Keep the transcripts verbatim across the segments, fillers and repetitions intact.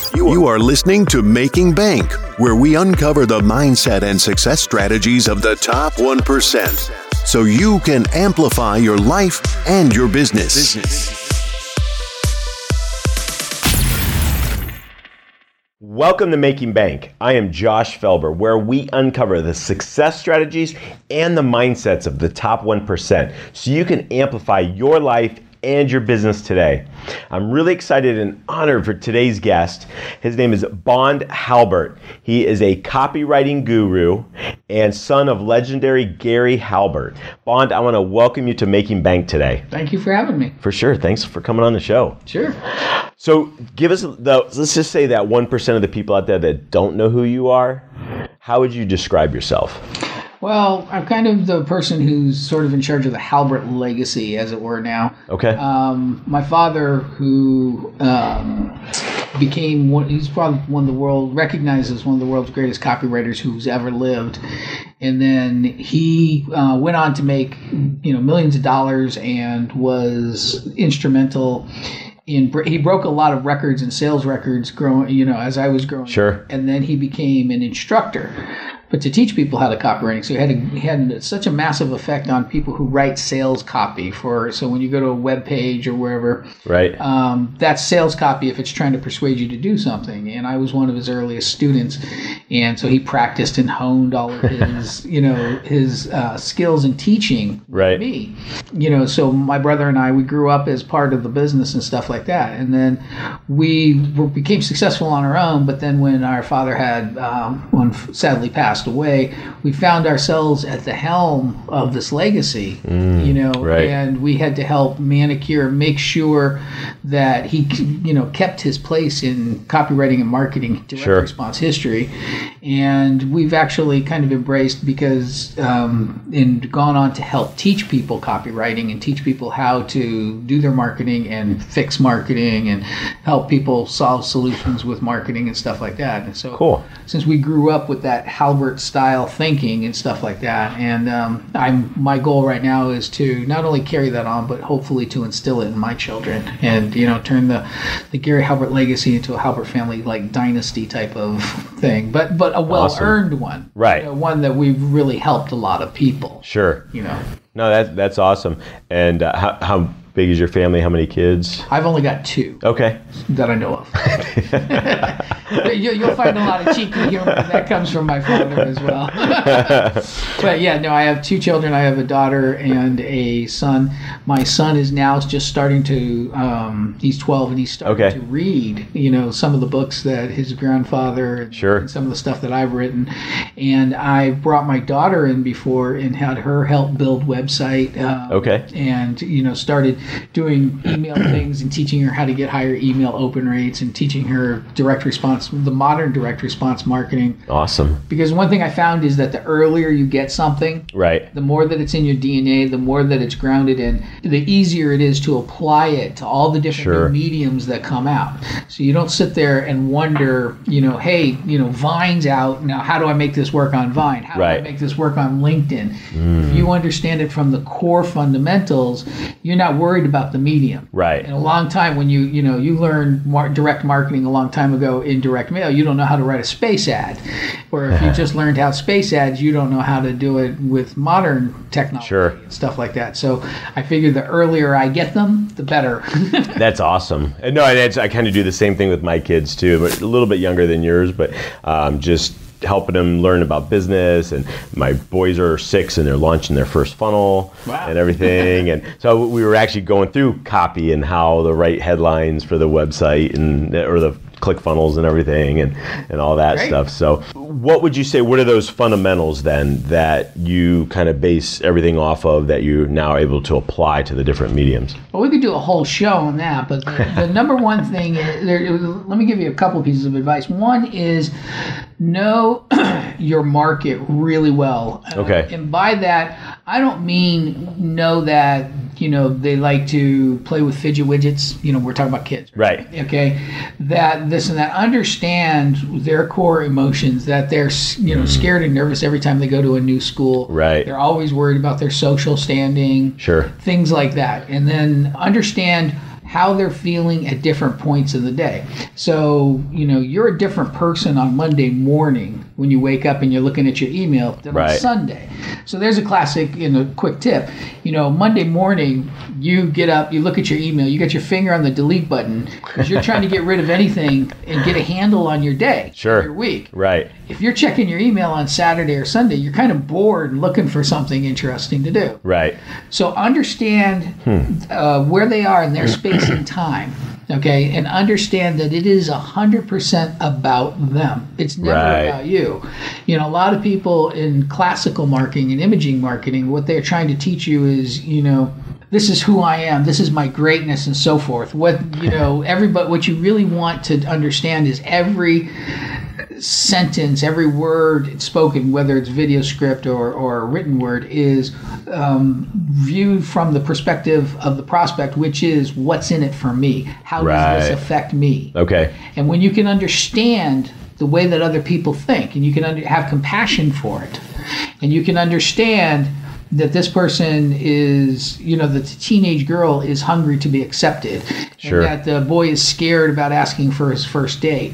You are listening to Making Bank, where we uncover the mindset and success strategies of the top one percent, so you can amplify your life and your business. business. Welcome to Making Bank. I am Josh Felber, where we uncover the success strategies and the mindsets of the top one percent, so you can amplify your life and your business today. I'm really excited and honored for today's guest. His name is Bond Halbert. He is a copywriting guru and son of legendary Gary Halbert. Bond, I want to welcome you to Making Bank today. Thank you for having me. For sure. Thanks for coming on the show. Sure. So give us, the, let's just say that one percent of the people out there that don't know who you are, how would you describe yourself? Well, I'm kind of the person who's sort of in charge of the Halbert legacy, as it were, now. Okay. Um, my father, who um, became one, he's probably one of the world, recognized as one of the world's greatest copywriters who's ever lived. And then he uh, went on to make, you know, millions of dollars and was instrumental in, he broke a lot of records and sales records growing, you know, as I was growing. Sure. And then he became an instructor, but to teach people how to copywriting. So he had, a, he had such a massive effect on people who write sales copy for, so when you go to a web page or wherever, right, um, that's sales copy if it's trying to persuade you to do something. And I was one of his earliest students. And so he practiced and honed all of his, you know, his uh, skills in teaching right. me. You know, so my brother and I, we grew up as part of the business and stuff like that. And then we were, became successful on our own. But then when our father had, um, one sadly passed away, we found ourselves at the helm of this legacy, mm, you know, right. and we had to help manicure, make sure that he, you know, kept his place in copywriting and marketing, direct sure. response history. And we've actually kind of embraced, because um, and gone on to help teach people copywriting and teach people how to do their marketing and fix marketing and help people solve solutions with marketing and stuff like that. And so cool. Since we grew up with that Halbert style thinking and stuff like that, and um, I'm my goal right now is to not only carry that on, but hopefully to instill it in my children, and you know, turn the the Gary Halbert legacy into a Halbert family like dynasty type of thing, but but a well earned awesome. one, right? You know, one that we've really helped a lot of people. Sure. You know. No, that's that's awesome. And uh, how how big is your family? How many kids? I've only got two. Okay. That I know of. you, you'll find a lot of cheeky humor that comes from my father as well. But yeah, no, I have two children. I have a daughter and a son. My son is now just starting to, um, he's twelve and he's starting okay. to read, you know, some of the books that his grandfather and, sure. and some of the stuff that I've written. And I brought my daughter in before and had her help build website. Um, okay. And, you know, started doing email things and teaching her how to get higher email open rates and teaching her direct response, the modern direct response marketing. Awesome. Because one thing I found is that the earlier you get something, right, the more that it's in your D N A, the more that it's grounded in, the easier it is to apply it to all the different sure. new mediums that come out. So you don't sit there and wonder, you know, hey, you know, Vine's out. Now, how do I make this work on Vine? How right. do I make this work on LinkedIn? Mm. If you understand it from the core fundamentals, you're not worried about the medium. Right. In a long time, when you, you know, you learned mar- direct marketing a long time ago in direct mail, you don't know how to write a space ad. Or if you just learned how space ads, you don't know how to do it with modern technology sure. and stuff like that. So I figure the earlier I get them, the better. That's awesome. And no, I, I kind of do the same thing with my kids too, but a little bit younger than yours, but um, just helping them learn about business. And my boys are six and they're launching their first funnel wow. and everything. And so we were actually going through copy and how to write headlines for the website and or the ClickFunnels and everything and, and all that Great. stuff. So what would you say, what are those fundamentals then that you kind of base everything off of that you're now able to apply to the different mediums? Well, we could do a whole show on that, but the, the number one thing, is, there, let me give you a couple pieces of advice. One is know your market really well. Okay. Uh, and by that, I don't mean know that, you know, they like to play with fidget widgets. You know, we're talking about kids. Right. Okay. That this and that. Understand their core emotions, that they're, you know, scared and nervous every time they go to a new school. Right. They're always worried about their social standing. Sure. Things like that. And then understand how they're feeling at different points of the day. So, you know, you're a different person on Monday morning when you wake up and you're looking at your email than right. on Sunday. So there's a classic, you know, quick tip. You know, Monday morning, you get up, you look at your email, you got your finger on the delete button because you're trying to get rid of anything and get a handle on your day, sure. your week. Right. If you're checking your email on Saturday or Sunday, you're kind of bored and looking for something interesting to do. Right. So understand hmm. uh, where they are in their space and time, okay? And understand that it is one hundred percent about them. It's never right. about you. You know, a lot of people in classical marketing and imaging marketing, what they're trying to teach you is, you know, this is who I am, this is my greatness, and so forth. What, you know, everybody, what you really want to understand is every sentence, every word spoken, whether it's video script or, or a written word, is um, viewed from the perspective of the prospect, which is what's in it for me? How right. does this affect me? Okay. And when you can understand the way that other people think, and you can under, have compassion for it, and you can understand that this person is, you know, the teenage girl is hungry to be accepted, sure. and that the boy is scared about asking for his first date,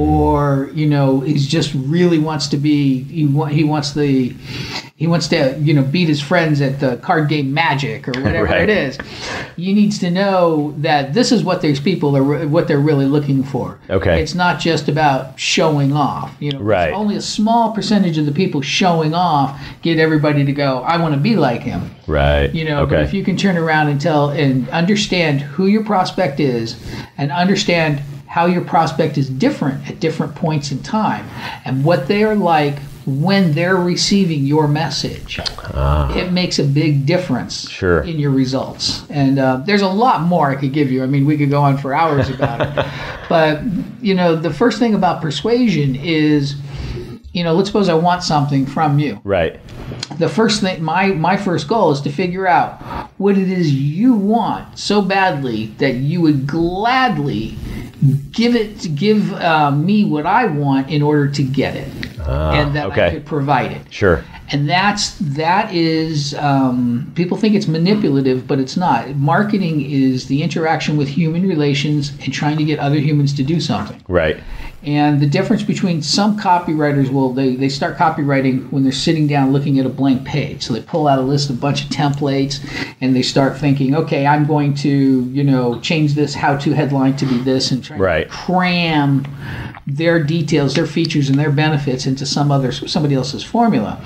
or, you know, he's just really wants to be, he, wa- he wants the, he wants to, you know, beat his friends at the card game Magic or whatever right. it is. You needs to know that this is what these people are, what they're really looking for. Okay. It's not just about showing off. You know, right. only a small percentage of the people showing off get everybody to go, I want to be like him. Right. You know, okay. but if you can turn around and tell and understand who your prospect is and understand how your prospect is different at different points in time and what they are like when they're receiving your message, uh, it makes a big difference sure. in your results. And uh, there's a lot more I could give you. I mean, we could go on for hours about it. But, you know, the first thing about persuasion is, you know, let's suppose I want something from you. Right. The first thing, my, my first goal is to figure out what it is you want so badly that you would gladly give it, give uh, me what I want in order to get it. Uh, and that okay. I could provide it. Sure. And that's that is um, people think it's manipulative, but it's not. Marketing is the interaction with human relations and trying to get other humans to do something. Right. And the difference between some copywriters, will they, they start copywriting when they're sitting down looking at a blank page. So they pull out a list of a bunch of templates and they start thinking, okay, I'm going to, you know, change this how-to headline to be this and try right. to cram their details, their features, and their benefits into some other somebody else's formula.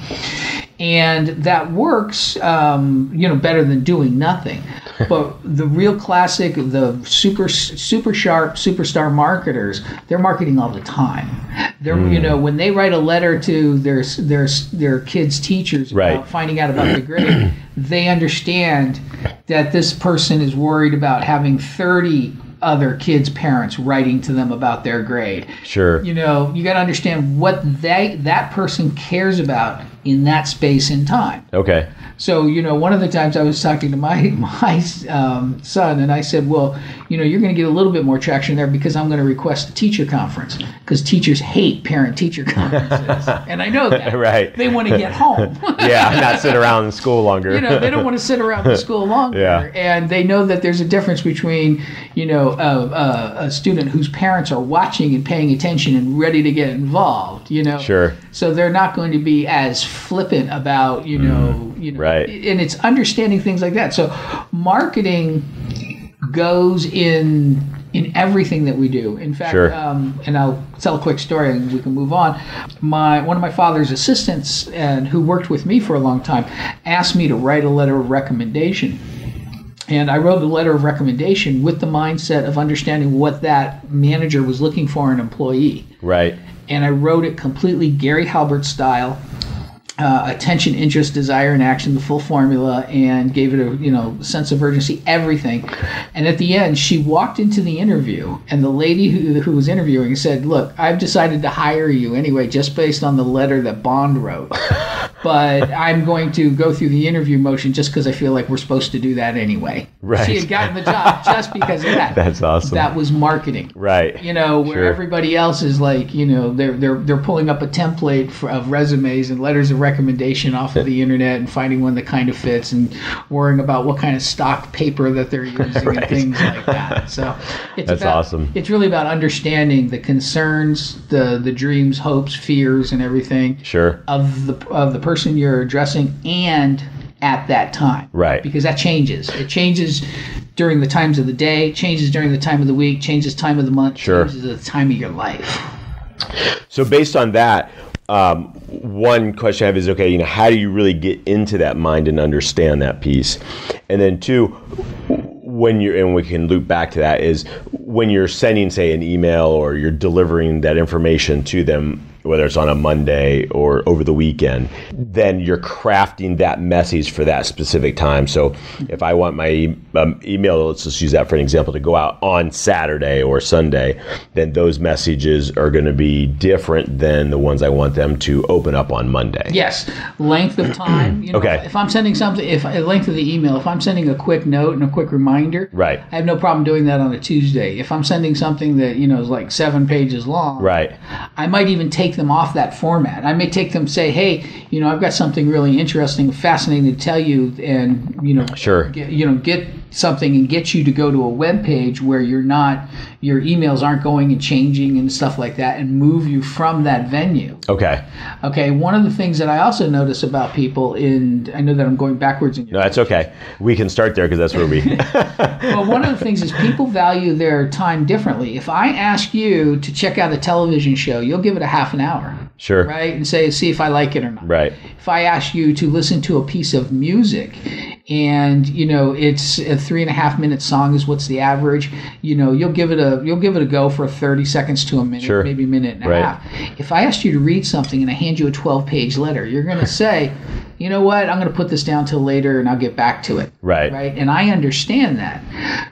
And that works, um, you know, better than doing nothing. But the real classic, the super super sharp superstar marketers, they're marketing all the time. They're, mm. you know, when they write a letter to their their their kids' teachers right. about finding out about the grade, they understand that this person is worried about having thirty other kids' parents writing to them about their grade. Sure. You know, you got to understand what they that person cares about in that space and time. Okay. So, you know, one of the times I was talking to my my um, son, and I said, well, you know, you're going to get a little bit more traction there because I'm going to request a teacher conference because teachers hate parent-teacher conferences. And I know that. Right. They want to get home. Yeah, not sit around in school longer. You know, they don't want to sit around in school longer. Yeah. And they know that there's a difference between, you know, a, a, a student whose parents are watching and paying attention and ready to get involved, you know. Sure. So they're not going to be as flippant about, you know, mm, you know, right. And it's understanding things like that. So marketing goes in in everything that we do. In fact, sure. um, and I'll tell a quick story and we can move on. My one of my father's assistants, and who worked with me for a long time, asked me to write a letter of recommendation. And I wrote a letter of recommendation with the mindset of understanding what that manager was looking for in an employee. Right. And I wrote it completely Gary Halbert style. Uh, attention, interest, desire, and action, the full formula, and gave it a you know sense of urgency, everything. And at the end, she walked into the interview, and the lady who, who was interviewing said, look, I've decided to hire you anyway, just based on the letter that Bond wrote. But I'm going to go through the interview motion just because I feel like we're supposed to do that anyway. Right. She had gotten the job just because of that. That's awesome. That was marketing. Right. You know, where sure. everybody else is like, you know, they're they're they're pulling up a template for, of resumes and letters of recommendation recommendation off of the internet and finding one that kind of fits and worrying about what kind of stock paper that they're using right. and things like that. So it's That's about, awesome. It's really about understanding the concerns, the the dreams, hopes, fears, and everything sure. of the of the person you're addressing and at that time. Right. Because that changes. It changes during the times of the day, changes during the time of the week, changes time of the month, sure. changes the time of your life. So based on that, um, one question I have is, okay, you know, how do you really get into that mind and understand that piece? And then two, when you're, and we can loop back to that, is when you're sending, say, an email or you're delivering that information to them, whether it's on a Monday or over the weekend, then you're crafting that message for that specific time. So if I want my um, email, let's just use that for an example, to go out on Saturday or Sunday, then those messages are going to be different than the ones I want them to open up on Monday. Yes. Length of time. You know, okay. If I'm sending something, if length of the email, if I'm sending a quick note and a quick reminder, right. I have no problem doing that on a Tuesday. If I'm sending something that, you know, is like seven pages long, right. I might even take them off that format. I may take them, say, hey, you know, I've got something really interesting, fascinating to tell you, and, you know, sure. get, you know, get something and get you to go to a web page where you're not, your emails aren't going and changing and stuff like that, and move you from that venue. Okay. Okay. One of the things that I also notice about people in, I know that I'm going backwards in your No, that's okay. We can start there because that's where we... Well, one of the things is people value their time differently. If I ask you to check out a television show, you'll give it a half an hour. Sure. Right? And say, see if I like it or not. Right. If I ask you to listen to a piece of music and, you know, it's a three and a half minute song is what's the average, you know, you'll give it a, you'll give it a go for thirty seconds to a minute, sure. maybe a minute and a right. half. If I asked you to read something and I hand you a twelve page letter, you're going to say, you know what, I'm going to put this down till later and I'll get back to it. Right. Right. And I understand that.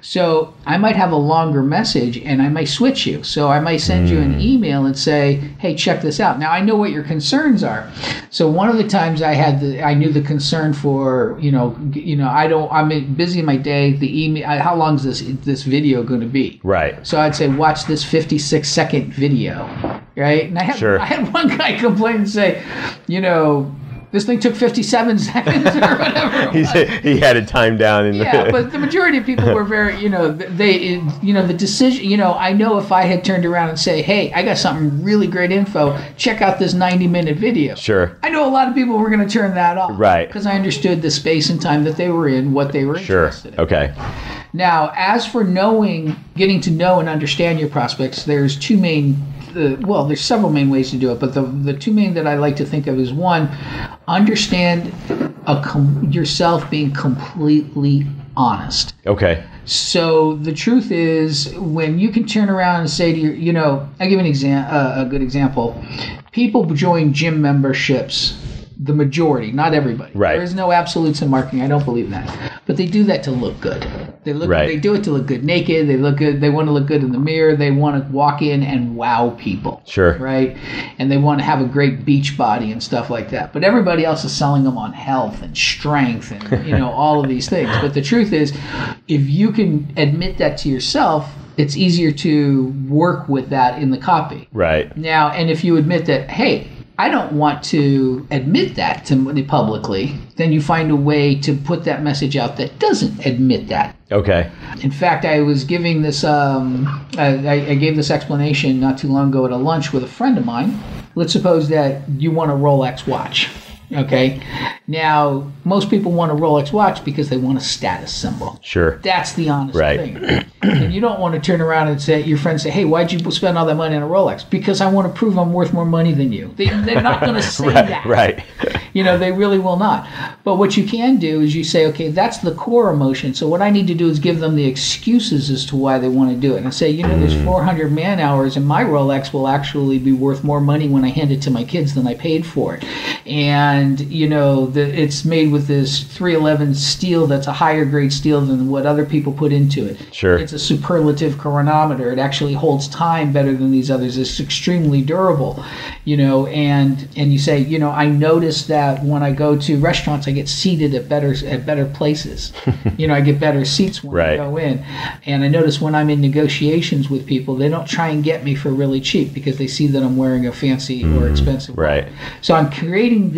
So I might have a longer message and I might switch you. So I might send mm. you an email and say, hey, check this out. Now I know what your concerns are. So one of the times I had the, I knew the concern for, you know, you know, I don't, I'm busy in my day. The email, how long is this, this video going to be? Right. So I'd say, watch this fifty-six second video. Right. And I had, sure. I had one guy complain and say, you know, this thing took fifty-seven seconds or whatever. he, he had it timed down. In yeah, the but the majority of people were very, you know, they, you know, the decision, you know, I know if I had turned around and say, hey, I got something really great info, check out this ninety minute video. Sure. I know a lot of people were going to turn that off. Right. Because I understood the space and time that they were in, what they were sure. interested in. Okay. Now, as for knowing, getting to know and understand your prospects, there's two main Uh, well, there's several main ways to do it, but the the two main that I like to think of is, one, understand a com- yourself being completely honest. Okay. So the truth is, when you can turn around and say to your, you know, I give an exam- uh, a good example. People join gym memberships. The majority, not everybody. Right. There is no absolutes in marketing. I don't believe in that. But they do that to look good. They look. Right. They do it to look good naked. They look good. They want to look good in the mirror. They want to walk in and wow people. Sure. Right. And they want to have a great beach body and stuff like that. But everybody else is selling them on health and strength and, you know, all of these things. But the truth is, if you can admit that to yourself, it's easier to work with that in the copy. Right. Now, and if you admit that, hey, I don't want to admit that to publicly, then you find a way to put that message out that doesn't admit that. Okay. In fact, I was giving this, um, I, I gave this explanation not too long ago at a lunch with a friend of mine. Let's suppose that you want a Rolex watch. Okay. Now, most people want a Rolex watch because they want a status symbol. Sure. That's the honest right. thing. And you don't want to turn around and say, your friends say, hey, why'd you spend all that money on a Rolex? Because I want to prove I'm worth more money than you. They, they're not going to say right, that. Right. You know, they really will not. But what you can do is you say, okay, that's the core emotion. So what I need to do is give them the excuses as to why they want to do it. And I say, you know, there's four hundred man hours and my Rolex will actually be worth more money when I hand it to my kids than I paid for it. And, you know, the, it's made with this three eleven steel that's a higher grade steel than what other people put into it. Sure. It's a superlative chronometer. It actually holds time better than these others. It's extremely durable, you know, and and you say, you know, I notice that when I go to restaurants, I get seated at better at better places. You know, I get better seats when right. I go in. And I notice when I'm in negotiations with people, they don't try and get me for really cheap because they see that I'm wearing a fancy mm, or expensive right. watch. So I'm creating the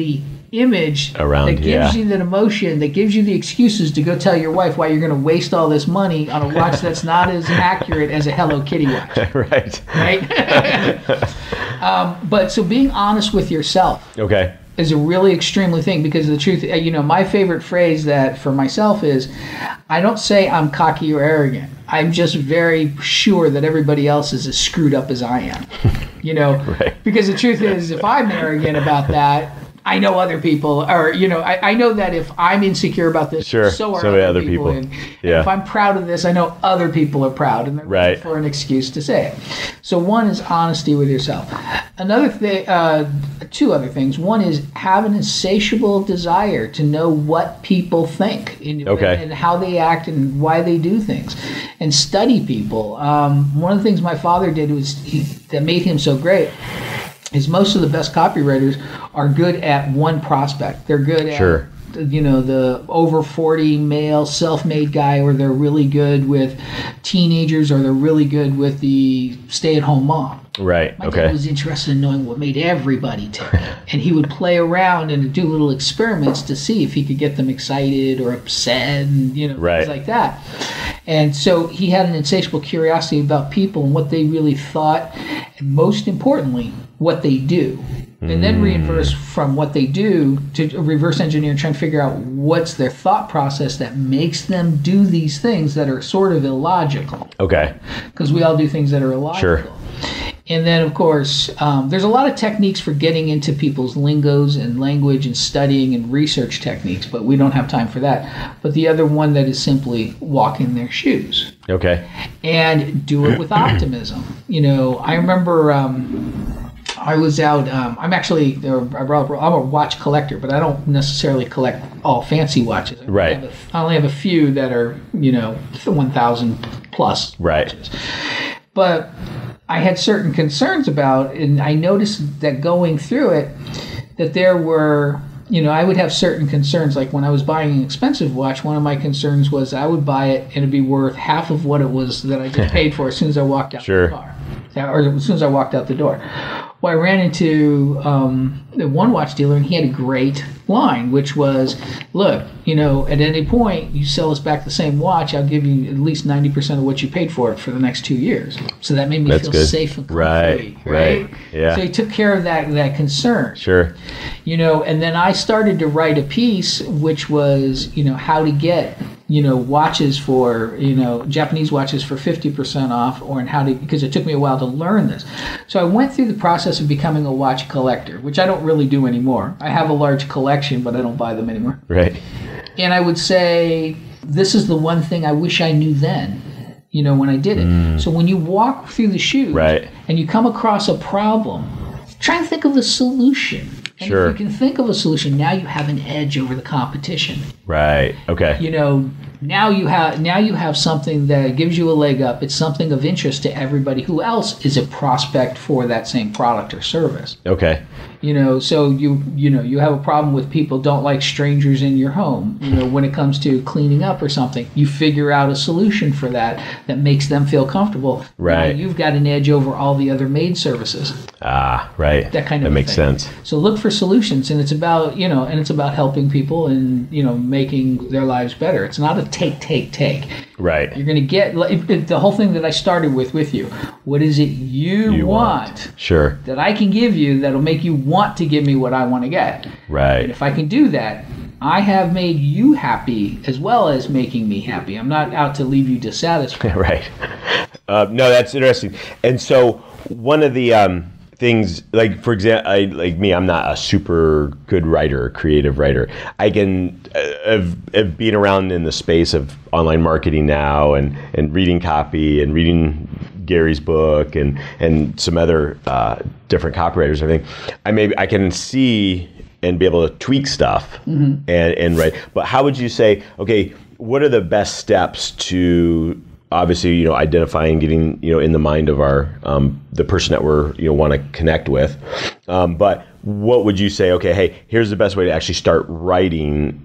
image Around, that gives yeah. you that emotion, that gives you the excuses to go tell your wife why you're going to waste all this money on a watch that's not as accurate as a Hello Kitty watch. Right. Right? um, but so being honest with yourself. Okay. Is a really extremely thing, because the truth, you know, my favorite phrase that for myself is, I don't say I'm cocky or arrogant. I'm just very sure that everybody else is as screwed up as I am. You know, right. Because the truth is, if I'm arrogant about that, I know other people, or, you know, I, I know that if I'm insecure about this, sure. so are so other, other people. people. And, yeah. and if I'm proud of this, I know other people are proud, and they're right. looking for an excuse to say it. So one is honesty with yourself. Another thing, uh, two other things. One is have an insatiable desire to know what people think and, okay. and how they act and why they do things, and study people. Um, one of the things my father did was he, that made him so great is most of the best copywriters are good at one prospect. They're good at, sure. you know, the over forty male self-made guy, or they're really good with teenagers, or they're really good with the stay-at-home mom. Right. My okay. dad was interested in knowing what made everybody tick, and he would play around and do little experiments to see if he could get them excited or upset, and you know, right. things like that. And so he had an insatiable curiosity about people and what they really thought, and most importantly, what they do. And then reverse from what they do to reverse engineer and try and figure out what's their thought process that makes them do these things that are sort of illogical. Okay. Because we all do things that are illogical. Sure. And then, of course, um, there's a lot of techniques for getting into people's lingos and language and studying and research techniques, but we don't have time for that. But the other one that is simply walk in their shoes. Okay. And do it with optimism. You know, I remember... Um, I was out, um, I'm actually, I'm a watch collector, but I don't necessarily collect all fancy watches. I right. Only a, I only have a few that are, you know, one thousand plus right. watches. But I had certain concerns about, and I noticed that going through it, that there were, you know, I would have certain concerns. Like when I was buying an expensive watch, one of my concerns was I would buy it and it'd be worth half of what it was that I just paid for as soon as I walked out sure. the car. Or as soon as I walked out the door. Well, I ran into um, one watch dealer, and he had a great line, which was, look, you know, at any point you sell us back the same watch, I'll give you at least ninety percent of what you paid for it for the next two years. So that made me That's feel good. safe and comfy. Right, right, right. Yeah. So he took care of that that concern. Sure. You know, and then I started to write a piece, which was, you know, how to get, you know, watches for, you know, Japanese watches for fifty percent off, or in how to, because it took me a while to learn this. So I went through the process of becoming a watch collector, which I don't really do anymore. I have a large collection, but I don't buy them anymore. Right. And I would say, this is the one thing I wish I knew then, you know, when I did it. Mm. So when you walk through the shoes right. and you come across a problem, try and think of the solution. And sure. if you can think of a solution, now you have an edge over the competition. Right. Okay. You know, now you have now you have something that gives you a leg up. It's something of interest to everybody who else is a prospect for that same product or service. Okay. You know, so you you know you have a problem with people don't like strangers in your home. You know, when it comes to cleaning up or something, you figure out a solution for that that makes them feel comfortable. Right. Now you've got an edge over all the other maid services. Ah, right. That kind of that makes thing. sense. So look for solutions, and it's about you know, and it's about helping people and you know making their lives better. It's not a take, take, take. Right. You're going to get it, it, the whole thing that I started with with you. What is it you, you want, want? Sure. That I can give you that'll make you want to give me what I want to get. Right. And if I can do that, I have made you happy as well as making me happy. I'm not out to leave you dissatisfied. Right. Uh, no, that's interesting. And so one of the um, things, like for example, I, like me, I'm not a super good writer, creative writer. I can uh, have, have been around in the space of online marketing now, and, and reading copy and reading Gary's book and and some other uh, different copywriters. I think I maybe I can see and be able to tweak stuff mm-hmm. and and write. But how would you say? Okay, what are the best steps to obviously, you know, identifying, getting, you know, in the mind of our, um, the person that we're, you know, want to connect with. Um, but what would you say, okay, hey, here's the best way to actually start writing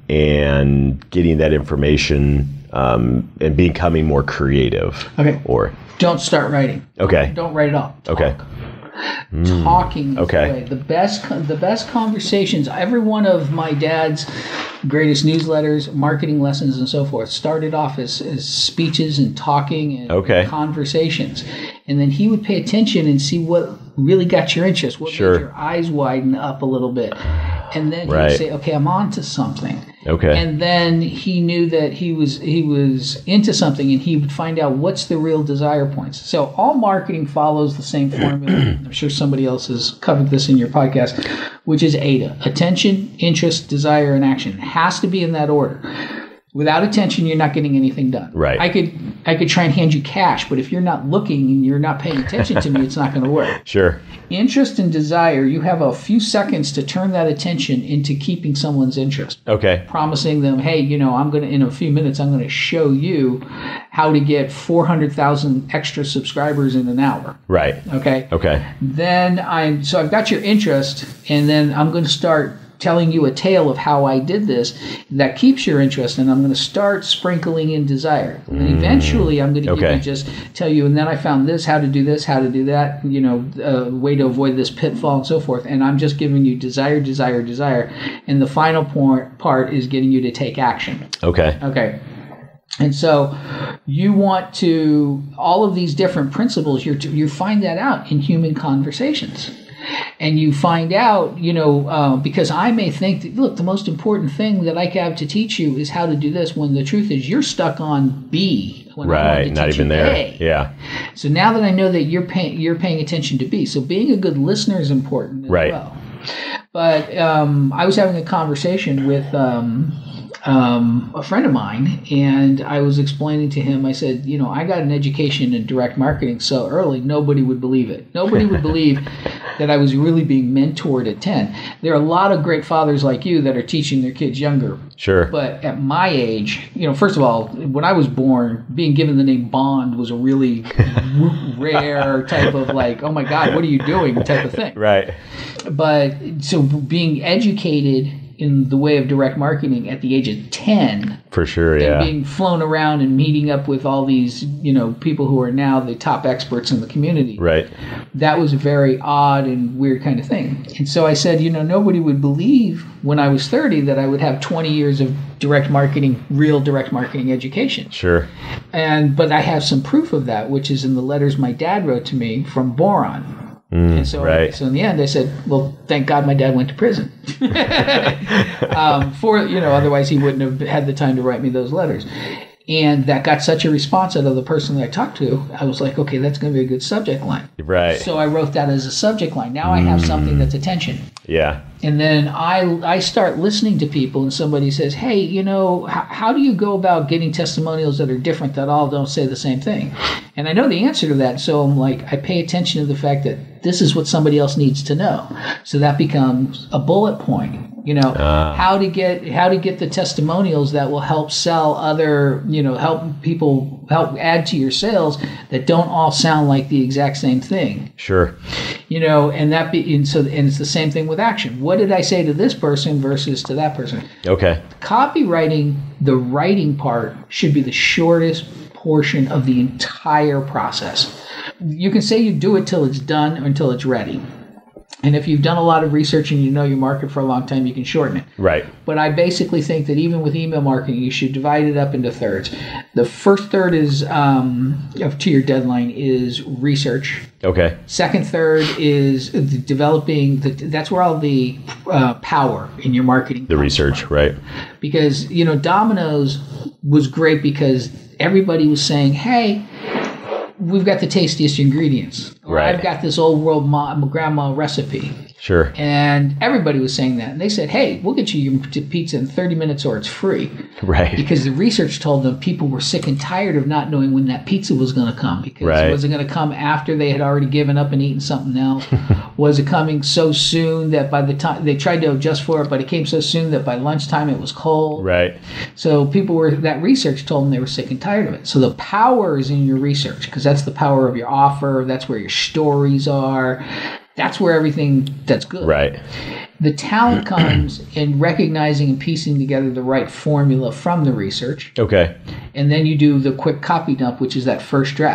and getting that information, um, and becoming more creative? Okay. Or don't start writing. Okay. Don't write it all. Talk. Okay. Mm, talking. Okay. Away. The best, the best conversations. Every one of my dad's greatest newsletters, marketing lessons, and so forth started off as, as speeches and talking and okay. conversations, and then he would pay attention and see what really got your interest, what sure. made your eyes widen up a little bit, and then right. he'd say, "Okay, I'm on to something." Okay. And then he knew that he was he was into something, and he would find out what's the real desire points. So all marketing follows the same formula. I'm sure somebody else has covered this in your podcast, which is A D A: attention, interest, desire, and action. It has to be in that order. Without attention, you're not getting anything done. Right. I could I could try and hand you cash, but if you're not looking and you're not paying attention to me, it's not going to work. Sure. Interest and desire, you have a few seconds to turn that attention into keeping someone's interest. Okay. Promising them, hey, you know, I'm going to, in a few minutes, I'm going to show you how to get four hundred thousand extra subscribers in an hour. Right. Okay. Okay. Then I'm, so I've got your interest, and then I'm going to start telling you a tale of how I did this that keeps your interest, and I'm going to start sprinkling in desire. And eventually I'm going to okay. give you just tell you, and then I found this, how to do this, how to do that, you know, a uh, way to avoid this pitfall and so forth. And I'm just giving you desire, desire, desire. And the final point, part is getting you to take action. Okay. Okay. And so you want to, all of these different principles, you're, you find that out in human conversations. And you find out, you know, uh, because I may think that, look, the most important thing that I have to teach you is how to do this, when the truth is you're stuck on B. When right, not even there. A. Yeah. So now that I know that you're paying, you're paying attention to B. So being a good listener is important as right. well. But um, I was having a conversation with um, um, a friend of mine, and I was explaining to him, I said, you know, I got an education in direct marketing so early, nobody would believe it. Nobody would believe that I was really being mentored at ten. There are a lot of great fathers like you that are teaching their kids younger. Sure. But at my age, you know, first of all, when I was born, being given the name Bond was a really rare type of like, oh my God, what are you doing type of thing. Right. But so being educated in the way of direct marketing at the age of ten. For sure, yeah. And being flown around and meeting up with all these, you know, people who are now the top experts in the community. Right. That was a very odd and weird kind of thing. And so I said, you know, nobody would believe when I was thirty that I would have twenty years of direct marketing, real direct marketing education. Sure. And but I have some proof of that, which is in the letters my dad wrote to me from Boron. Mm, and so, right. so in the end, I said, well, thank God my dad went to prison. um, for, you know, otherwise he wouldn't have had the time to write me those letters. And that got such a response out of the person that I talked to. I was like, okay, that's going to be a good subject line. Right. So I wrote that as a subject line. Now I have mm. something that's attention. Yeah. And then I I start listening to people, and somebody says, hey, you know, h- how do you go about getting testimonials that are different, that all don't say the same thing? And I know the answer to that, so I'm like, I pay attention to the fact that this is what somebody else needs to know. So that becomes a bullet point. You know, uh. how to get how to get the testimonials that will help sell other, you know, help people, help add to your sales that don't all sound like the exact same thing. Sure. You know, and that be and so and it's the same thing with action. What did I say to this person versus to that person? Okay. Copywriting, the writing part should be the shortest portion of the entire process. You can say you do it till it's done or until it's ready. And if you've done a lot of research and you know your market for a long time, you can shorten it. Right. But I basically think that even with email marketing, you should divide it up into thirds. The first third is um, to your deadline is research. Okay. Second third is the developing. The, that's where all the uh, power in your marketing. The research, from. Right? Because you know, Domino's was great because everybody was saying, "Hey, we've got the tastiest ingredients." Or, right. I've got this old world ma- grandma recipe. Sure. And everybody was saying that. And they said, hey, we'll get you your pizza in thirty minutes or it's free. Right. Because the research told them people were sick and tired of not knowing when that pizza was going to come. Because right. was it going to come after they had already given up and eaten something else? Was it coming so soon that by the time they tried to adjust for it, but it came so soon that by lunchtime it was cold? Right. So people were, that research told them they were sick and tired of it. So the power is in your research because that's the power of your offer. That's where your stories are. That's where everything that's good. Right. The talent comes in recognizing and piecing together the right formula from the research. Okay. And then you do the quick copy dump, which is that first draft.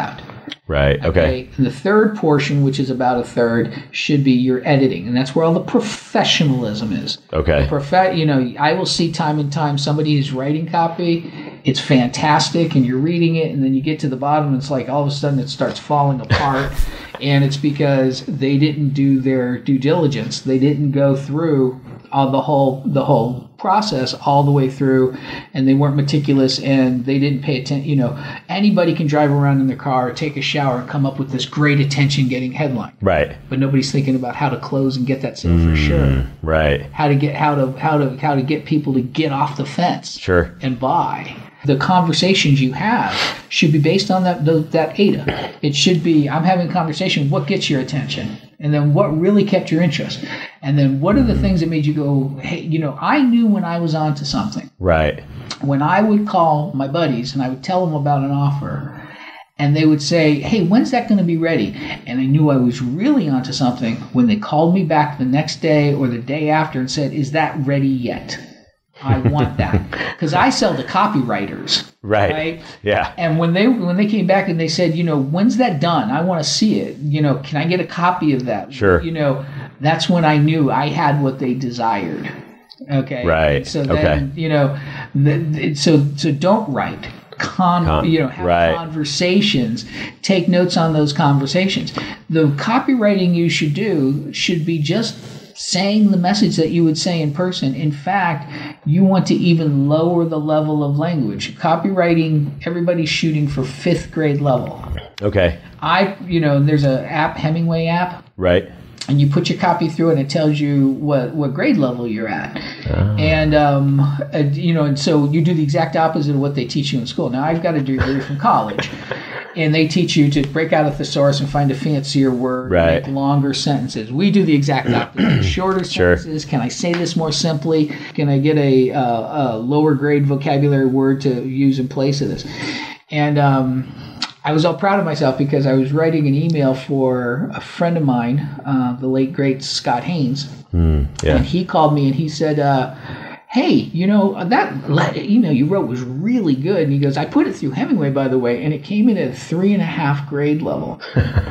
Right. Okay. And the third portion, which is about a third, should be your editing, and that's where all the professionalism is. Okay. The prof- you know, I will see time and time somebody who's writing copy. It's fantastic, and you're reading it, and then you get to the bottom, and it's like all of a sudden it starts falling apart, and it's because they didn't do their due diligence. They didn't go through all the whole the whole process all the way through, and they weren't meticulous, and they didn't pay attention. You know, anybody can drive around in their car, take a shower, and come up with this great attention-getting headline. Right. But nobody's thinking about how to close and get that sale mm, for sure. Right. How to get how to how to how to get people to get off the fence. Sure. And buy. The conversations you have should be based on that that A D A. It should be, I'm having a conversation, what gets your attention? And then what really kept your interest? And then what are the things that made you go, hey, you know, I knew when I was onto something. Right. When I would call my buddies and I would tell them about an offer, and they would say, hey, when's that going to be ready? And I knew I was really onto something when they called me back the next day or the day after and said, is that ready yet? I want that, because I sell to copywriters, right. right? Yeah. And when they when they came back and they said, you know, when's that done? I want to see it. You know, can I get a copy of that? Sure. You know, that's when I knew I had what they desired. Okay. Right. And so then, okay. you know, the, so so don't write. Con, Con, you know, have right. conversations. Take notes on those conversations. The copywriting you should do should be just saying the message that you would say in person. In fact, you want to even lower the level of language. Copywriting, everybody's shooting for fifth grade level. Okay. I, you know, there's a app, Hemingway app. Right. And you put your copy through and it tells you what, what grade level you're at. Oh. And, um, uh, you know, and so you do the exact opposite of what they teach you in school. Now, I've got a degree from college. And they teach you to break out a thesaurus and find a fancier word, right. make longer sentences. We do the exact opposite. Shorter sure. sentences. Can I say this more simply? Can I get a, uh, a lower grade vocabulary word to use in place of this? And um, I was all proud of myself because I was writing an email for a friend of mine, uh, the late, great Scott Haynes. Mm, yeah. And he called me and he said, uh, hey, you know, that email you wrote was really good. And he goes, I put it through Hemingway, by the way, and it came in at three and a half grade level.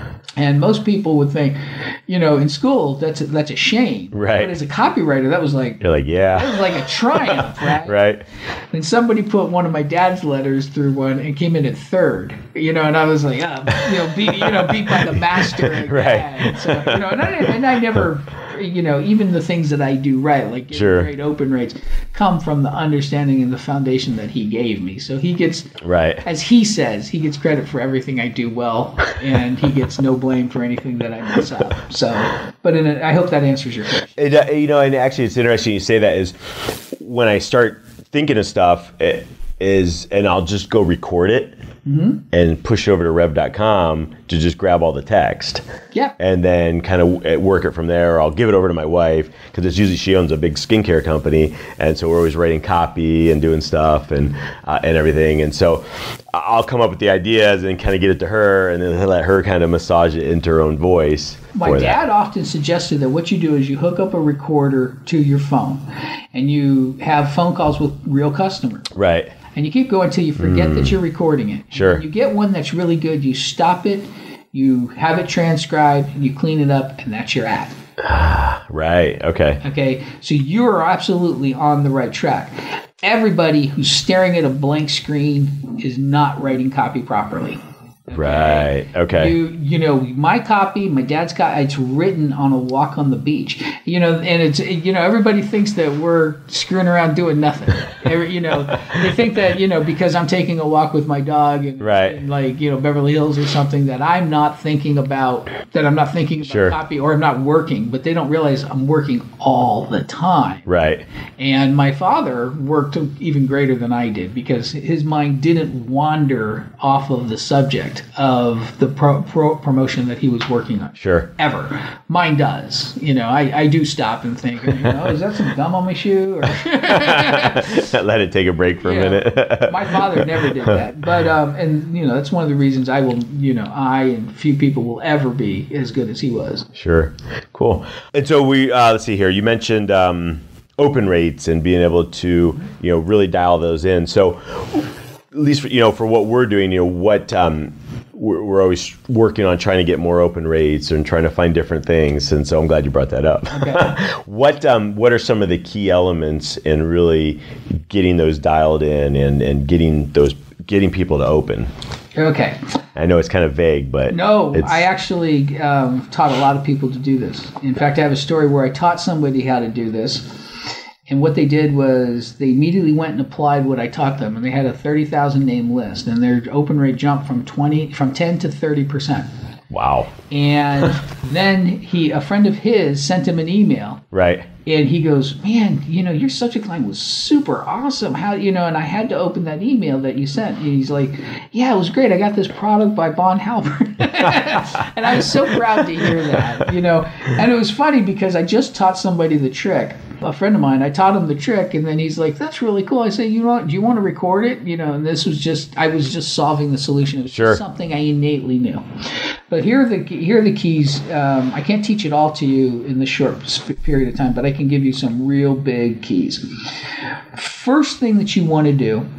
And most people would think, you know, in school, that's a, that's a shame. Right. But as a copywriter, that was like, you're like, yeah. That was like a triumph, right? Right. And somebody put one of my dad's letters through one and came in at third, you know, and I was like, oh, you know, beat, you know, beat by the master. Right. So, you know, and I, and I never, you know, even the things that I do right, like sure. great open rates, come from the understanding and the foundation that he gave me. So he gets, right. as he says, he gets credit for everything I do well, and he gets no blame for anything that I mess up. So, but in a, I hope that answers your question. It, uh, you know, and actually, it's interesting you say that. Is when I start thinking of stuff, it is, and I'll just go record it. Mm-hmm. And push it over to rev dot com to just grab all the text. Yeah. And then kind of work it from there. Or I'll give it over to my wife because it's usually she owns a big skincare company, and so we're always writing copy and doing stuff and uh, and everything. And so I'll come up with the ideas and kind of get it to her, and then let her kind of massage it into her own voice. My dad that. often suggested that what you do is you hook up a recorder to your phone, and you have phone calls with real customers. Right. And you keep going until you forget mm. that you're recording it. Sure. When you get one that's really good, you stop it, you have it transcribed, and you clean it up, and that's your ad. Right. Okay. Okay. So you're absolutely on the right track. Everybody who's staring at a blank screen is not writing copy properly. Okay? Right. Okay. You you know, my copy, my dad's copy, it's written on a walk on the beach. You know, and it's, you know, everybody thinks that we're screwing around doing nothing. Every, you know, they think that, you know, because I'm taking a walk with my dog and, right. and like, you know, Beverly Hills or something, that I'm not thinking about, that I'm not thinking about sure. copy, or I'm not working, but they don't realize I'm working all the time. Right. And my father worked even greater than I did because his mind didn't wander off of the subject of the pro, pro promotion that he was working on. Sure. Ever. Mine does. You know, I, I do stop and think, you know, is that some gum on my shoe? Or let it take a break for yeah, a minute. My father never did that. But, um, and, you know, that's one of the reasons I will, you know, I and few people will ever be as good as he was. Sure. Cool. And so we, uh, let's see here, you mentioned um, open rates and being able to, you know, really dial those in. So at least, for, you know, for what we're doing, you know, what, um, we're, we're always working on trying to get more open rates and trying to find different things. And so I'm glad you brought that up. Okay. what um, what are some of the key elements in really getting those dialed in and, and getting those getting people to open? Okay. I know it's kind of vague, but no, it's... I actually um, taught a lot of people to do this. In fact, I have a story where I taught somebody how to do this, and what they did was they immediately went and applied what I taught them, and they had a thirty thousand name list, and their open rate jumped from twenty, from ten to thirty percent. Wow. And then he, a friend of his, sent him an email. Right. And he goes, man, you know, your subject line was super awesome. How, you know, and I had to open that email that you sent. And he's like, yeah, it was great. I got this product by Bon Halbert. And I was so proud to hear that, you know. And it was funny because I just taught somebody the trick. A friend of mine, I taught him the trick, and then he's like, that's really cool. I say, you know, do you want to record it? You know, and this was just, I was just solving the solution. It was sure. just something I innately knew. But here are the here are the keys. Um, I can't teach it all to you in this short period of time, but I can give you some real big keys. First thing that you want to do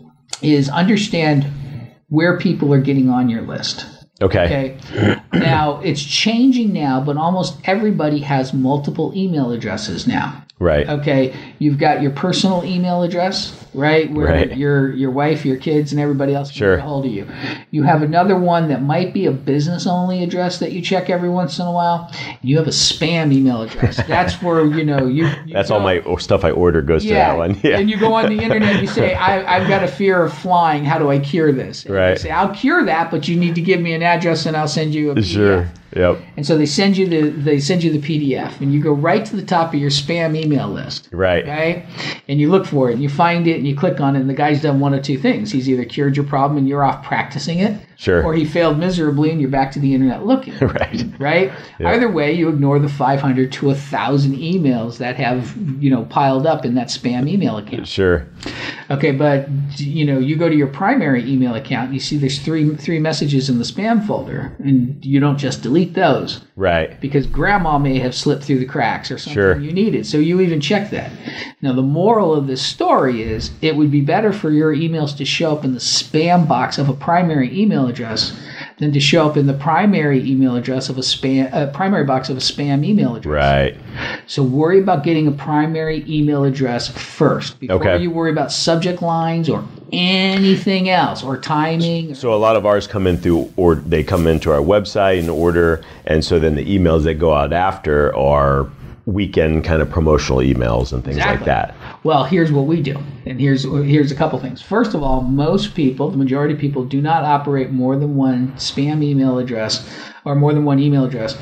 is understand where people are getting on your list. Okay. Okay. Now, it's changing now, but almost everybody has multiple email addresses now. Right. Okay. You've got your personal email address, right? Where right. your your wife, your kids, and everybody else can sure. get a hold of you. You have another one that might be a business-only address that you check every once in a while. You have a spam email address. That's where, you know, you... you That's go, all my stuff I order goes yeah, to that one. Yeah. And you go on the internet and you say, I, I've got a fear of flying. How do I cure this? And right. they say, I'll cure that, but you need to give me an address and I'll send you a P D F. Sure. Yep. And so they send you the they send you the P D F, and you go right to the top of your spam email list. Right. Right. And you look for it, and you find it, and you click on it, and the guy's done one of two things. He's either cured your problem, and you're off practicing it. Sure. Or he failed miserably, and you're back to the internet looking. Right. Right. Yep. Either way, you ignore the five hundred to one thousand emails that have, you know, piled up in that spam email account. Sure. Okay, but you know, you go to your primary email account, and you see there's three three messages in the spam folder, and you don't just delete those. Right. Because grandma may have slipped through the cracks or something sure. you needed. So you even check that. Now, the moral of this story is it would be better for your emails to show up in the spam box of a primary email address than to show up in the primary email address of a spam uh, primary box of a spam email address. Right. So worry about getting a primary email address first before okay. you worry about subject lines or anything else or timing. So a lot of ours come in through, or they come into our website and order, and so then the emails that go out after are weekend kind of promotional emails and things exactly. like that. Well, here's what we do, and here's here's a couple things. First of all, most people, the majority of people, do not operate more than one spam email address or more than one email address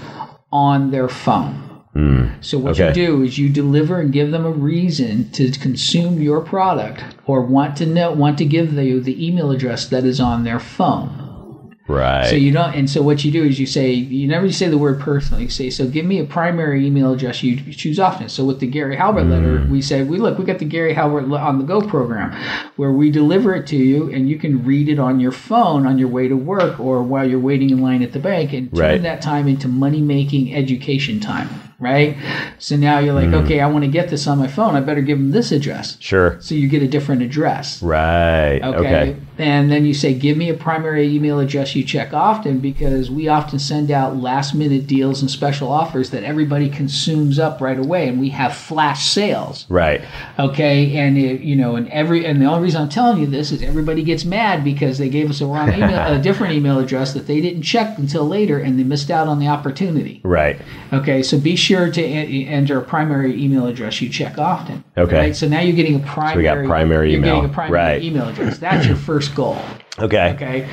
on their phone. Mm. So what okay. you do is you deliver and give them a reason to consume your product or want to know want to give you the email address that is on their phone. Right. So you don't, and so what you do is you say, you never say the word personal. You say, so give me a primary email address you choose often. So with the Gary Halbert mm. letter, we say, we look, we got the Gary Halbert on the Go program, where we deliver it to you, and you can read it on your phone on your way to work or while you're waiting in line at the bank, and turn right. that time into money making education time. Right? So now you're like, mm. okay, I want to get this on my phone. I better give them this address. Sure. So you get a different address. Right. Okay. okay. And then you say, give me a primary email address you check often, because we often send out last minute deals and special offers that everybody consumes up right away. And we have flash sales. Right. Okay. And it, you know, and every, and the only reason I'm telling you this is everybody gets mad because they gave us a wrong email, a different email address that they didn't check until later, and they missed out on the opportunity. Right. Okay. So be sure to e- enter a primary email address you check often. Okay. Right? So now you're getting a primary. So we got primary you're email. getting a primary right. email address. That's your first goal. Okay. Okay.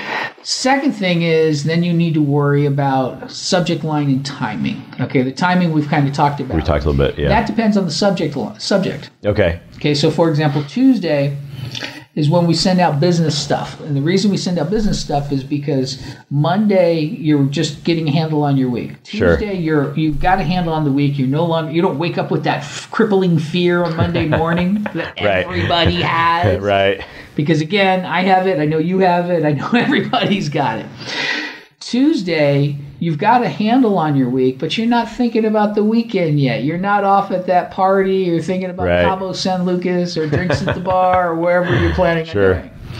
Second thing is then you need to worry about subject line and timing. Okay. The timing we've kind of talked about. We talked a little bit. Yeah. That depends on the subject line, subject. Okay. Okay. So for example, Tuesday is when we send out business stuff. And the reason we send out business stuff is because Monday you're just getting a handle on your week. Sure. Tuesday you're you've got a handle on the week. You're no longer you don't wake up with that f- crippling fear on Monday morning that right. everybody has. Right. Because again, I have it, I know you have it, I know everybody's got it. Tuesday, you've got a handle on your week, but you're not thinking about the weekend yet. You're not off at that party. You're thinking about right. Cabo San Lucas or drinks at the bar or wherever you're planning sure. on doing.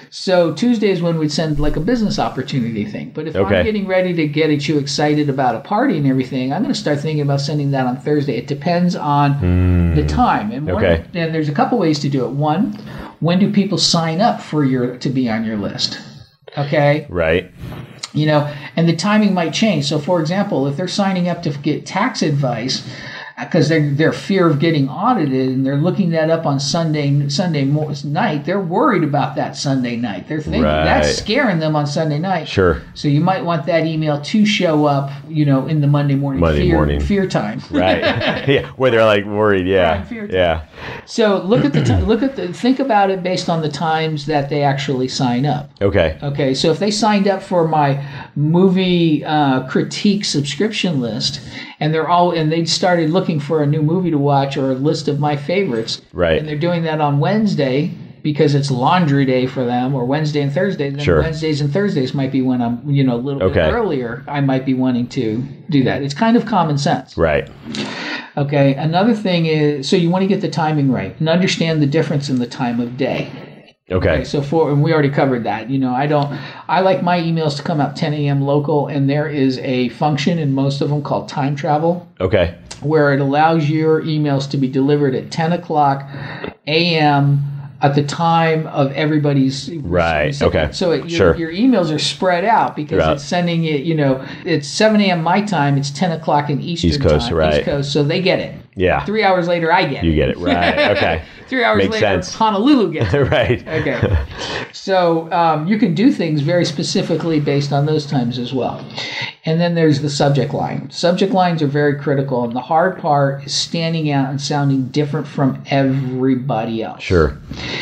So Tuesday is when we'd send like a business opportunity thing. But if Okay. I'm getting ready to get you excited about a party and everything, I'm going to start thinking about sending that on Thursday. It depends on the time. And, one, Okay. and there's a couple ways to do it. One, when do people sign up for your to be on your list? Okay. Right. You know, and the timing might change. So, for example, if they're signing up to get tax advice because they're their fear of getting audited and they're looking that up on Sunday Sunday mo- night, they're worried about that Sunday night. They're thinking Right. that's scaring them on Sunday night. Sure. So you might want that email to show up, you know, in the Monday morning Monday fear, morning. fear time. Right. Yeah. Where they're like worried. Yeah. Right, fear time. Yeah. So look at the t- look at the think about it based on the times that they actually sign up. Okay. Okay, so if they signed up for my movie uh, critique subscription list, and they're all and they started looking for a new movie to watch or a list of my favorites, Right. and they're doing that on Wednesday because it's laundry day for them, or Wednesday and Thursday, then Sure. Wednesdays and Thursdays might be when I'm, you know, a little Okay. bit earlier. I might be wanting to do that. It's kind of common sense. Right. Okay, another thing is, so you want to get the timing right and understand the difference in the time of day. Okay. Okay, so for and we already covered that. You know, I don't. I like my emails to come out ten a.m. local, and there is a function in most of them called time travel, Okay. where it allows your emails to be delivered at ten o'clock a.m. at the time of everybody's Right, recipient. okay, So it, your, sure. your emails are spread out because Throughout. it's sending it. You know, it's seven a.m. my time. It's ten o'clock in Eastern East Coast, time. right. East Coast, so they get it. Yeah. Three hours later, I get You it. get it. Right. Okay. Three hours Makes later, sense. Honolulu gets it. Right. Okay. So um, you can do things very specifically based on those times as well. And then there's the subject line. Subject lines are very critical. And the hard part is standing out and sounding different from everybody else. Sure.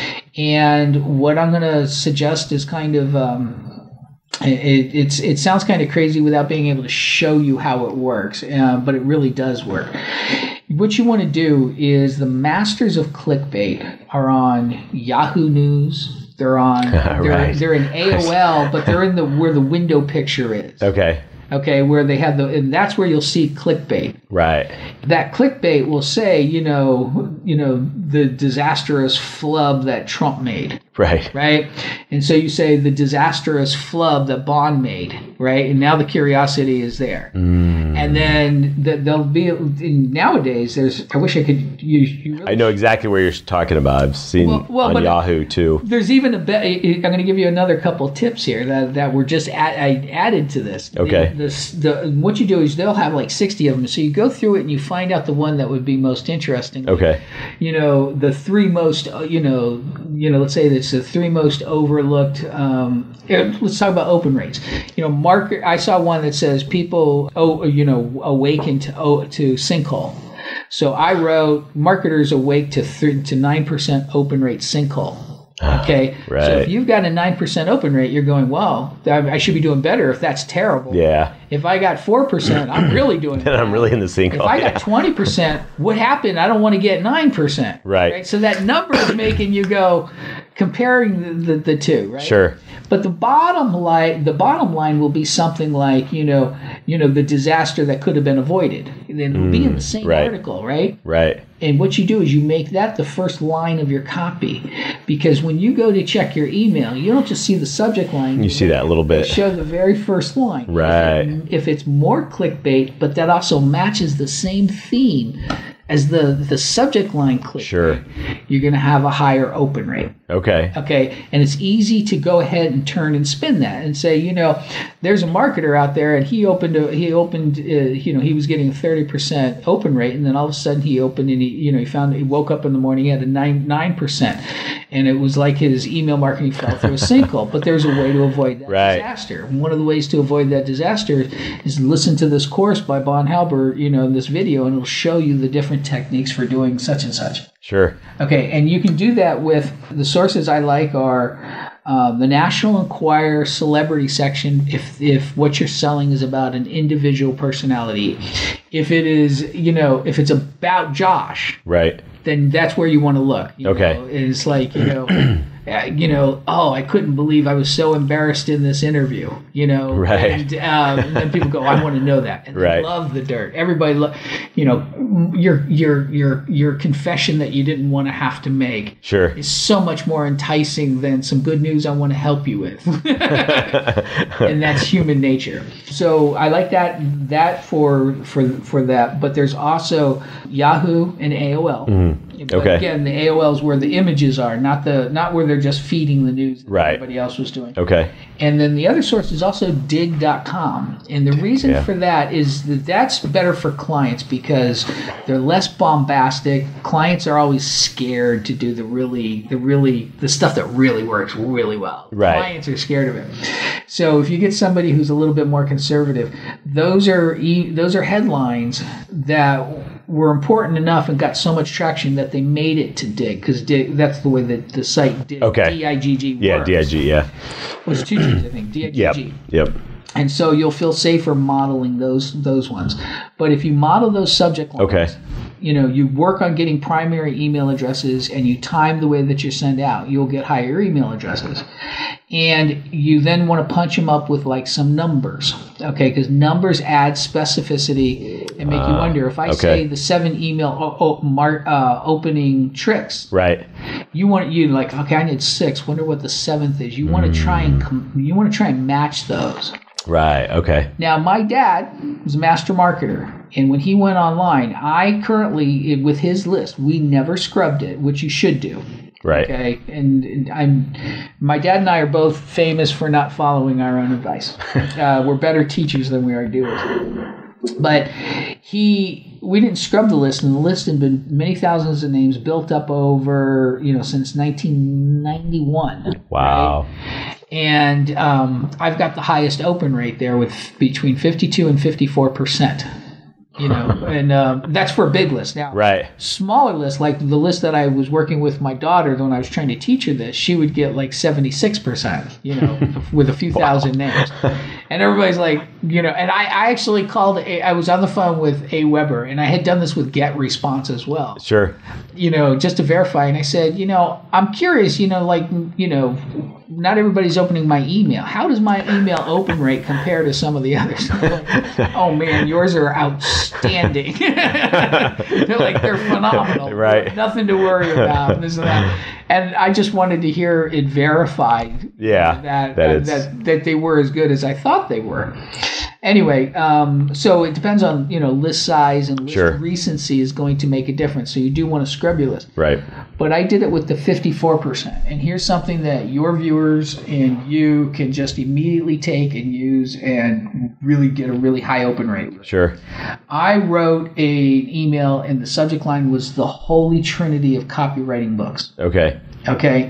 And what I'm going to suggest is kind of, um, it, it's it sounds kind of crazy without being able to show you how it works, uh, but it really does work. What you want to do is the masters of clickbait are on Yahoo News. They're on. They're, Right. they're in A O L, but they're in the where the window picture is. Okay. Okay, where they have the, and that's where you'll see clickbait. Right. That clickbait will say, you know, you know, the disastrous flub that Trump made. Right. Right? And so you say the disastrous flub that Bond made, right? And now the curiosity is there. Mm. And then the, there'll be, nowadays, there's, I wish I could, you, you really I know exactly where you're talking about. I've seen Well- well, on but- Yahoo too. There's even a bet. I'm going to give you another couple tips here that, that were just add, I added to this. Okay. The, the, the, what you do is they'll have like sixty of them. So you go through it and you find out the one that would be most interesting. Okay. You know, the three most, uh, you know, you know, let's say that's the three most overlooked. Um, eh, let's talk about open rates. You know, market. I saw one that says people, oh, you know, awaken to oh, to sinkhole. So I wrote marketers awake to th- to nine percent open rate sinkhole. Okay, Right. so if you've got a nine percent open rate, you're going, well, I should be doing better if that's terrible. Yeah. If I got four percent, I'm really doing Then I'm bad. really in the sinkhole. If I got Yeah. twenty percent, what happened? I don't want to get nine percent. Right. So that number is making you go, comparing the, the, the two, right? Sure. But the bottom line, the bottom line will be something like, you know, you know, the disaster that could have been avoided. And then it'll be in the same right. article, right? Right. And what you do is you make that the first line of your copy, because when you go to check your email, you don't just see the subject line. You see that a little bit. Show the very first line. Right. If, it, if it's more clickbait, but that also matches the same theme as the the subject line clickbait, Sure. you're going to have a higher open rate. Okay. Okay, and it's easy to go ahead and turn and spin that and say, you know, there's a marketer out there, and he opened, a, he opened, uh, you know, he was getting a thirty percent open rate, and then all of a sudden he opened, and he, you know, he found he woke up in the morning, he had a nine nine percent, and it was like his email marketing fell through a sinkhole. But there's a way to avoid that Right. disaster. One of the ways to avoid that disaster is listen to this course by Bon Halber, you know, in this video, and it'll show you the different techniques for doing such and such. Sure. Okay, and you can do that with the sources I like are um, the National Enquirer celebrity section if if what you're selling is about an individual personality. If it is, you know, if it's about Josh, right, then that's where you want to look. You okay. know? It's like, you know, you know, oh, I couldn't believe I was so embarrassed in this interview, you know. Right. And, um, and then people go, I want to know that. And they right. love the dirt. Everybody, lo- you know, your your your your confession that you didn't want to have to make sure. is so much more enticing than some good news I want to help you with. And that's human nature. So I like that that for for for that. But there's also Yahoo and A O L. Mm-hmm. But okay. Again, the A O L is where the images are, not the not where they're just feeding the news that right. everybody else was doing. Okay. And then the other source is also dig dot com. And the reason yeah. for that is that that's better for clients because they're less bombastic. Clients are always scared to do the really the really the stuff that really works really well. Right. Clients are scared of it. So if you get somebody who's a little bit more conservative, those are e- those are headlines that were important enough and got so much traction that they made it to Dig, because Dig, that's the way that the site Dig, okay. D I G G works. Yeah, D I G, yeah. It was two G's, I think, D I G G. Yep, yep. And so you'll feel safer modeling those those ones. But if you model those subject lines, okay. you know, you work on getting primary email addresses and you time the way that you send out, you'll get higher email addresses. And you then want to punch them up with like some numbers, okay? Because numbers add specificity and make uh, you wonder. If I okay. say the seven email o- o- mar- uh, opening tricks, right? You want you like okay, I need six. Wonder what the seventh is. You want to mm. try and com- you want to try and match those. Right. Okay. Now, my dad was a master marketer, and when he went online, I currently with his list, we never scrubbed it, which you should do. Right. Okay. And, and I'm, my dad and I are both famous for not following our own advice. uh, we're better teachers than we are doers. But he, we didn't scrub the list, and the list had been many thousands of names built up over, you know, since nineteen ninety-one. Wow. Right? And um, I've got the highest open rate there with between fifty-two and fifty-four percent. You know, and um, that's for a big list. Now, right. Smaller lists, like the list that I was working with my daughter when I was trying to teach her this, she would get like seventy-six percent, you know, with a few wow. thousand names. And everybody's like, you know, and I, I actually called, a, I was on the phone with A. Weber, and I had done this with GetResponse as well. Sure. You know, just to verify. And I said, you know, I'm curious, you know, like, you know, not everybody's opening my email. How does my email open rate compare to some of the others? Like, oh man, yours are outstanding. They're like, they're phenomenal. Right. Nothing to worry about. And this and that. And I just wanted to hear it verified. Yeah. That that, uh, that that they were as good as I thought they were. Anyway, um, so it depends on, you know, list size, and list sure. recency is going to make a difference. So you do want to scrub your list. Right. But I did it with the fifty-four percent. And here's something that your viewers and you can just immediately take and use and really get a really high open rate. Sure. I wrote an email, and the subject line was the Holy Trinity of copywriting books. Okay. Okay.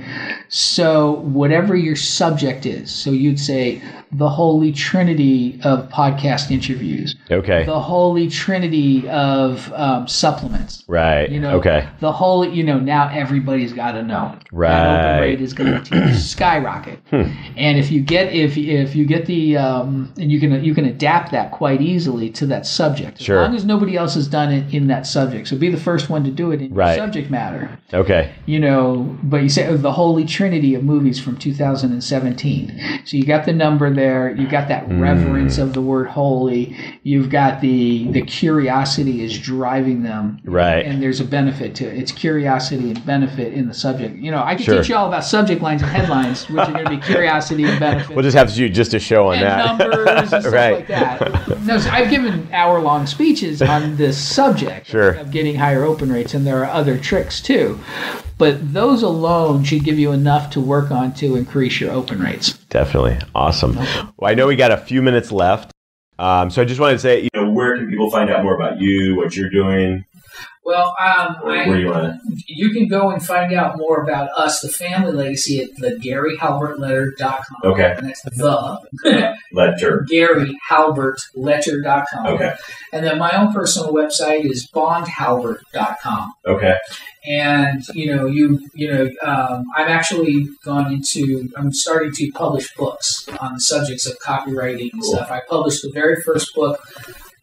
So whatever your subject is, so you'd say the Holy Trinity of podcast interviews. Okay. The Holy Trinity of um, supplements. Right. You know, okay. The Holy, you know, now everybody's got to know. Right. That open rate is going to skyrocket. Hmm. And if you get if if you get the um, and you can you can adapt that quite easily to that subject. As sure. long as nobody else has done it in that subject. So be the first one to do it in right. your subject matter. Okay. You know, but you say oh, the Holy Trinity of movies from two thousand seventeen. So you got the number there. You got that mm. reverence of the word holy. You've got the the curiosity is driving them. Right. And there's a benefit to it. It's curiosity and benefit in the subject. You know, I can sure. teach you all about subject lines and headlines, which are going to be curiosity and benefit. We'll just have to do just a show on and that. numbers and stuff right. like that. No, so I've given hour-long speeches on this subject sure. of getting higher open rates, and there are other tricks too. But those alone should give you enough to work on to increase your open rates. Definitely. Awesome. Okay. Well, I know we got a few minutes left. Um, so I just wanted to say, you know, where can people find out more about you, what you're doing? Well, um, where, I, where you want to? You can go and find out more about us, the family legacy, at the Gary Halbert Letter dot com. Okay. And that's the Letter. Gary Halbert Letter dot com. Okay. And then my own personal website is Bond Halbert dot com. Okay. And, you know, you, you know, um, I've actually gone into, I'm starting to publish books on the subjects of copywriting and cool. stuff. I published the very first book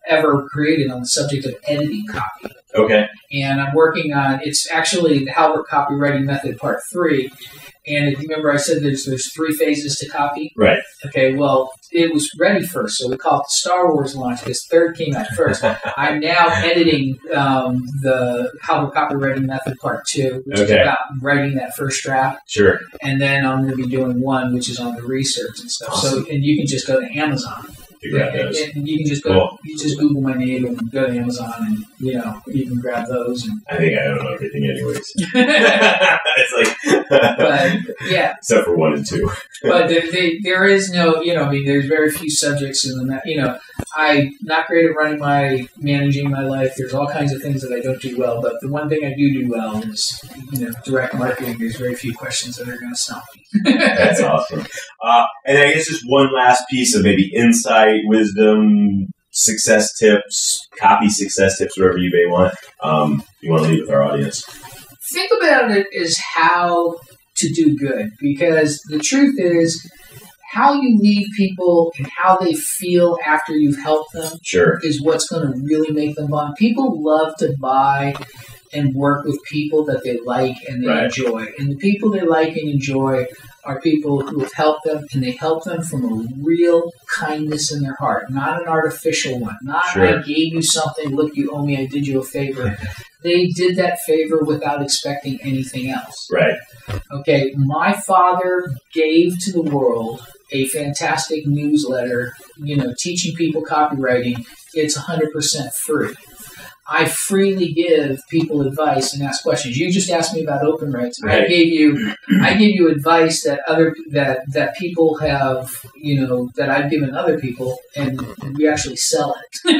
ever created on the subject of editing copy. Okay. And I'm working on, it's actually the Halbert Copywriting Method Part three. And if you remember I said there's there's three phases to copy? Right. Okay, well, it was ready first, so we call it the Star Wars launch because third came out first. I'm now editing um, the Halbert Copywriting Method Part two, which Okay. is about writing that first draft. Sure. And then I'm going to be doing one, which is on the research and stuff. Awesome. So, and you can just go to Amazon. Figure out And, those. and you can just go, Cool. you just Google my name and go to Amazon, and you know you can grab those. And, I think I own everything anyways. It's like, but yeah, except for one and two. but there, they, there is no, you know, I mean, there's very few subjects in the, ma- you know, I'm not great at running my, managing my life. There's all kinds of things that I don't do well, but the one thing I do do well is, you know, direct marketing. There's very few questions that are going to stump me. That's awesome. Uh, and I guess just one last piece of maybe insight, wisdom, success tips, copy success tips, whatever you may want. Um, you want to leave with our audience. Think about it as how to do good, because the truth is how you leave people and how they feel after you've helped them Sure. is what's going to really make them bond. People love to buy and work with people that they like and they Right. enjoy. And the people they like and enjoy are people who have helped them, and they help them from a real kindness in their heart, not an artificial one. Not, Sure. I gave you something, look, you owe me, I did you a favor. They did that favor without expecting anything else. Right. Okay, my father gave to the world a fantastic newsletter, you know, teaching people copywriting. It's one hundred percent free. I freely give people advice and ask questions. You just asked me about open rates. Right. I gave you, I gave you advice that other that that people have, you know, that I've given other people, and we actually sell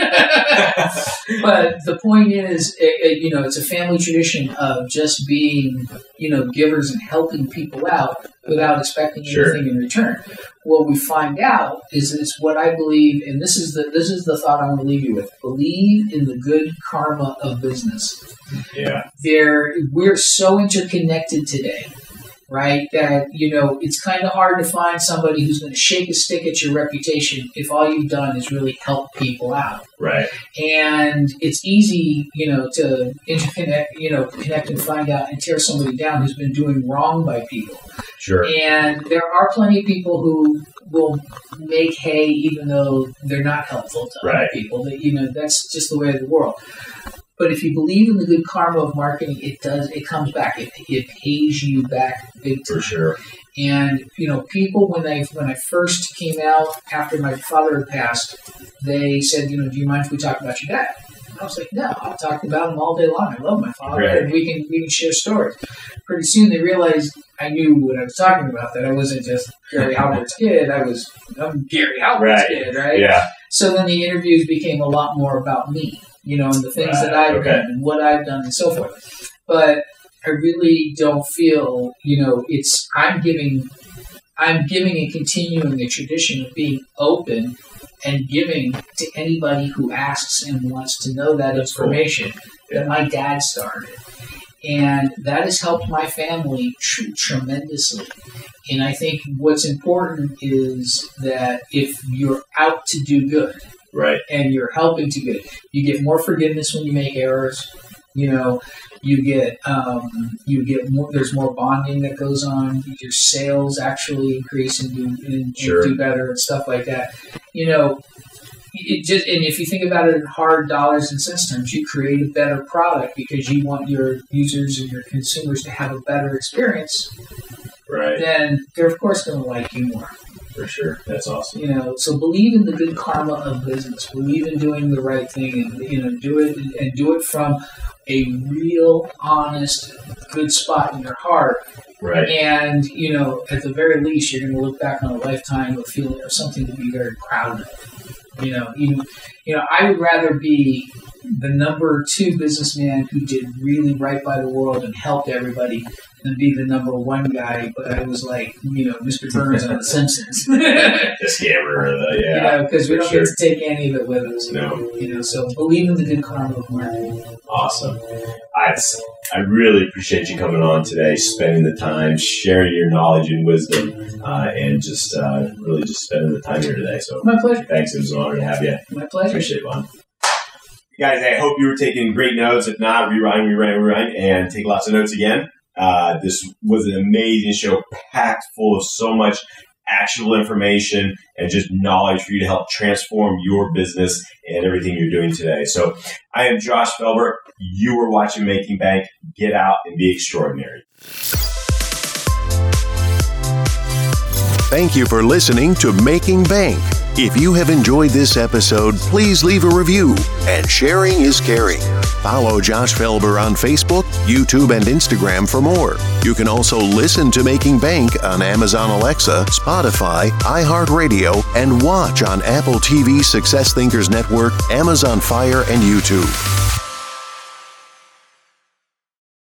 it. But the point is, it, it, you know, it's a family tradition of just being, you know, givers and helping people out without expecting Sure. anything in return. What we find out is it's what I believe, and this is the this is the thought I want to leave you with. Believe in the good karma of business. Yeah. There, we're so interconnected today, right? That, you know, it's kind of hard to find somebody who's going to shake a stick at your reputation if all you've done is really help people out. Right. And it's easy, you know, to interconnect, you know, connect and find out and tear somebody down who's been doing wrong by people. Sure. And there are plenty of people who will make hay even though they're not helpful to Right. other people. That, you know, that's just the way of the world. But if you believe in the good karma of marketing, it does, it comes back. It, it pays you back big time. For sure. And, you know, people, when I when I first came out after my father had passed, they said, you know, do you mind if we talk about your dad? I was like, no, I'll talk about him all day long. I love my father, Right. and we can we can share stories. Pretty soon they realized I knew what I was talking about, that I wasn't just Gary Halbert's kid. I was I'm Gary Halbert's Right. kid, right? Yeah. So then the interviews became a lot more about me, you know, and the things Right, that I've okay. done and what I've done and so forth. But I really don't feel, you know, it's I'm giving I'm giving and continuing the tradition of being open and giving to anybody who asks and wants to know that That's cool. information that my dad started. And that has helped my family tr- tremendously. And I think what's important is that if you're out to do good Right. and you're helping to good, you get more forgiveness when you make errors. You know, you get um, you get more. There's more bonding that goes on. Your sales actually increase and do and, Sure. and do better and stuff like that. You know, it just and if you think about it in hard dollars and cents terms, you create a better product because you want your users and your consumers to have a better experience. Right. Then they're of course going to like you more. For sure. That's awesome. You know, so believe in the good karma of business. Believe in doing the right thing, and you know, do it and do it from a real, honest, good spot in your heart. Right. And you know, at the very least, you're going to look back on a lifetime of feeling of something to be very proud of. You know, you, you know, I would rather be the number two businessman who did really right by the world and helped everybody than be the number one guy, but I was like, you know, Mister Burns on The Simpsons. The scammer. Or the, yeah. You know, because we for don't sure. get to take any of it with us. No. You know, so believe in the good karma of marketing. Awesome. I, I really appreciate you coming on today, spending the time, sharing your knowledge and wisdom, uh, and just uh, really just spending the time here today. So My pleasure. thanks. It was an honor to have you. My pleasure. Appreciate it, Lon. guys, I hope you were taking great notes. If not, rewind, rewind, rewind, and take lots of notes again. Uh, this was an amazing show, packed full of so much actionable information and just knowledge for you to help transform your business and everything you're doing today. So I am Josh Felber. You are watching Making Bank. Get out and be extraordinary. Thank you for listening to Making Bank. If you have enjoyed this episode, please leave a review, and sharing is caring. Follow Josh Felber on Facebook, YouTube, and Instagram for more. You can also listen to Making Bank on Amazon Alexa, Spotify, iHeartRadio, and watch on Apple T V, Success Thinkers Network, Amazon Fire, and YouTube.